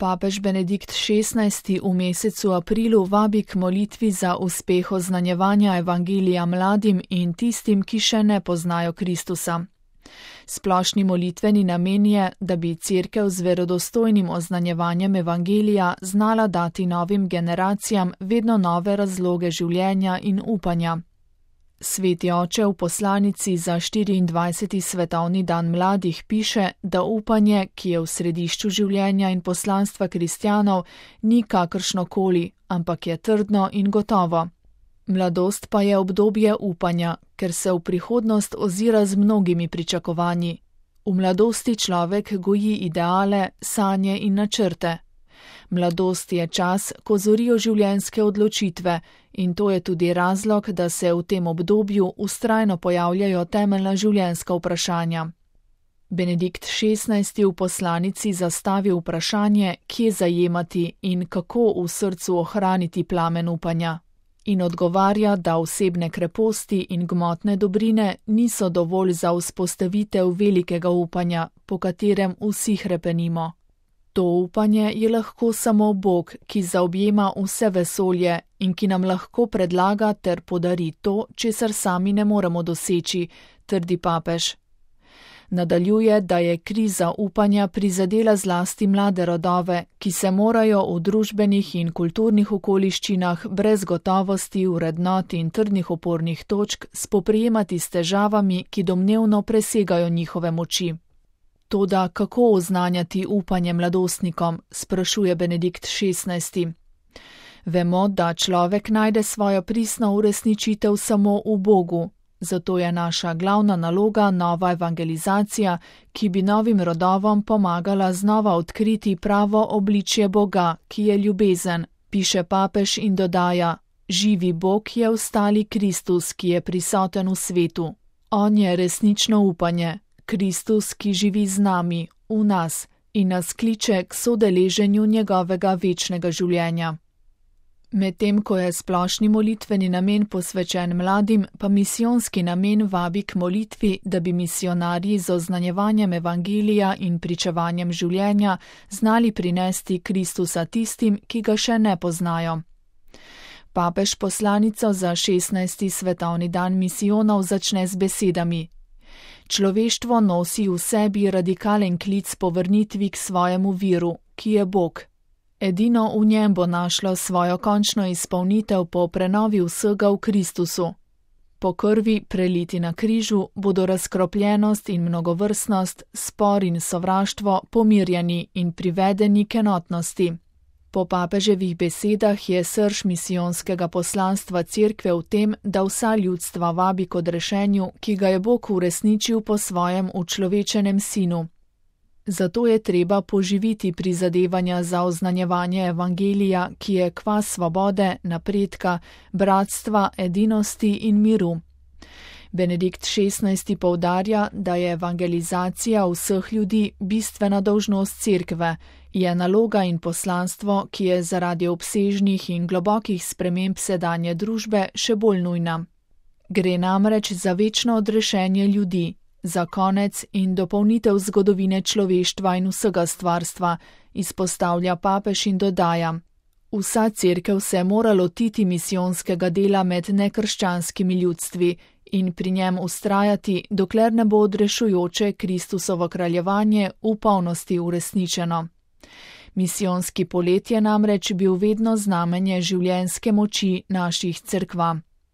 Papež Benedikt XVI v mesecu aprilu vabi k molitvi za uspeh oznanjevanja evangelija mladim in tistim, ki še ne poznajo Kristusa. Splošni molitveni namen je, da bi Cerkev z verodostojnim oznanjevanjem evangelija znala dati novim generacijam vedno nove razloge življenja in upanja. Sveti oče v poslanici za 24. svetovni dan mladih piše, da upanje, ki je v središču življenja in poslanstva kristjanov, ni kakršnokoli, ampak je trdno in gotovo. Mladost pa je obdobje upanja, ker se v prihodnost ozira z mnogimi pričakovanji. V mladosti človek goji ideale, sanje in načrte. Mladost je čas, ko zorijo življenjske odločitve, in to je tudi razlog, da se v tem obdobju vztrajno pojavljajo temeljna življenjska vprašanja. Benedikt XVI v poslanici zastavi vprašanje, kje zajemati in kako v srcu ohraniti plamen upanja. In odgovarja, da osebne kreposti in gmotne dobrine niso dovolj za vzpostavitev velikega upanja, po katerem vsi hrepenimo. To upanje je lahko samo Bog, ki zaobjema vse vesolje in ki nam lahko predlaga ter podari to, česar sami ne moremo doseči, trdi papež. Nadaljuje, da je kriza upanja prizadela zlasti mlade rodove, ki se morajo v družbenih in kulturnih okoliščinah brez gotovosti, vrednot in trdnih opornih točk spoprijemati s težavami, ki domnevno presegajo njihove moči. Toda kako oznanjati upanje mladostnikom, sprašuje Benedikt XVI. Vemo, da človek najde svojo pristno uresničitev samo v Bogu, zato je naša glavna naloga nova evangelizacija, ki bi novim rodovom pomagala znova odkriti pravo obličje Boga, ki je ljubezen, piše papež in dodaja: živi Bog je ostali Kristus, ki je prisoten v svetu. On je resnično upanje. Kristus, ki živi z nami, v nas in nas kliče k sodeleženju njegovega večnega življenja. Medtem ko je splošni molitveni namen posvečen mladim, pa misijonski namen vabi k molitvi, da bi misionarji z oznanjevanjem evangelija in pričevanjem življenja znali prinesti Kristusa tistim, ki ga še ne poznajo. Papež poslanico za 16. svetovni dan misijonov začne z besedami: človeštvo nosi v sebi radikalen klic po vrnitvi k svojemu viru, ki je Bog. Edino v njem bo našlo svojo končno izpolnitev po prenovi vsega v Kristusu. Po krvi, preliti na križu, bodo razkropljenost in mnogovrstnost, spor in sovraštvo pomirjeni in privedeni k enotnosti. Po papeževih besedah je srž misijonskega poslanstva Cerkve v tem, da vsa ljudstva vabi k odrešenju, ki ga je Bog uresničil po svojem učlovečenem sinu. Zato je treba poživiti prizadevanja za oznanjevanje evangelija, ki je kvas svobode, napredka, bratstva, edinosti in miru. Benedikt XVI poudarja, da je evangelizacija vseh ljudi bistvena dolžnost Cerkve, je naloga in poslanstvo, ki je zaradi obsežnih in globokih sprememb sedanje družbe še bolj nujna. Gre namreč za večno odrešenje ljudi, za konec in dopolnitev zgodovine človeštva in vsega stvarstva, izpostavlja papež in dodaja: vsa Cerkev se mora lotiti misijonskega dela med nekrščanskimi ljudstvi in pri njem vztrajati, dokler ne bo odrešujoče Kristusovo kraljevanje v polnosti uresničeno. Misijonski polet je namreč bil vedno znamenje življenjske moči naših cerkva.